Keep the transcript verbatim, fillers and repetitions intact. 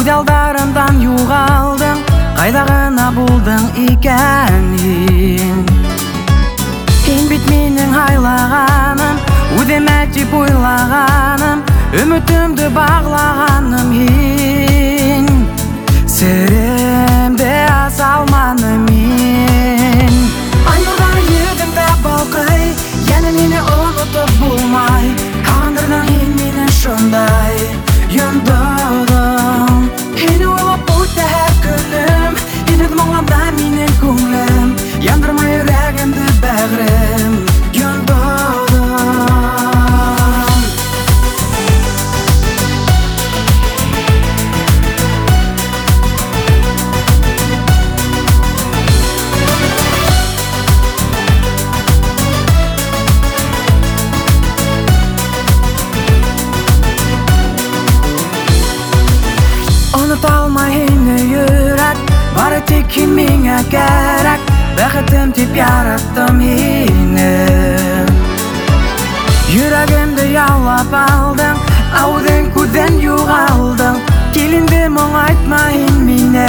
Udaldarımdan yuğaldың, қайдағына болдың икәнин. Ен бит менің айлағаным, үдемәк деп ойлағаным, үмітімді бағлағаным ен. Сірімді аса алманым мен. Айнұрдан едім да балқай, яны мені ұмытып болмай, ағындырдың ен мені шындай йондадың. Ені ойлап өтті әр күнім, енеді мұңланда менің көңлім, яндырма жүрегімді бәғірім йондадың. Ұныталмай ені жүрек, бары тек кемеңе керек, бәқітім деп яраттым ені. Жүрегімді яулап алдың, аудың көден юғалдың, келінді мұң айтмайын мене.